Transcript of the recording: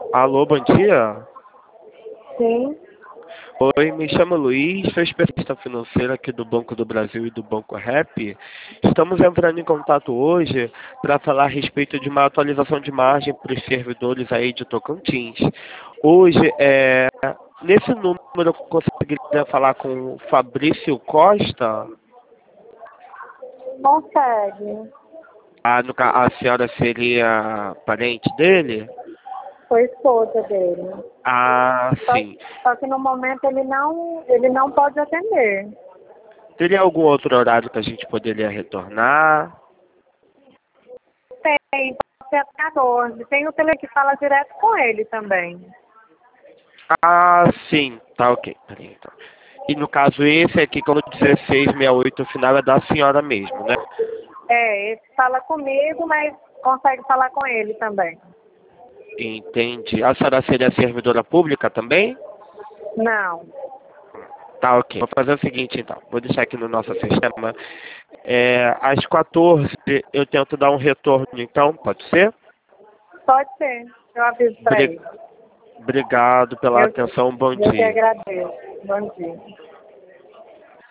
Alô, bom dia. Sim. Oi, me chamo Luiz, sou especialista financeiro aqui do Banco do Brasil e do Banco Rap. Estamos entrando em contato hoje para falar a respeito de uma atualização de margem para os servidores aí de Tocantins. Hoje, nesse número eu conseguiria falar com o Fabrício Costa? Consegue. A senhora seria parente dele? Foi esposa dele. Ah, Só, sim. só que no momento ele não pode atender. Teria algum outro horário que a gente poderia retornar? Tem, pode ser até 14. Tem o telefone que fala direto com ele também. Ah, sim. Tá, ok. Peraí, então. E no caso esse aqui, como 1668, o final é da senhora mesmo, né? Esse fala comigo, mas consegue falar com ele também. Entendi. A senhora seria servidora pública também? Não. Tá, ok. Vou fazer o seguinte, então. Vou deixar aqui no nosso sistema. Às 14 eu tento dar um retorno, então. Pode ser? Pode ser. Eu aviso para Bri- ele. Obrigado pela Eu, atenção. Bom eu que dia. agradeço. Bom dia.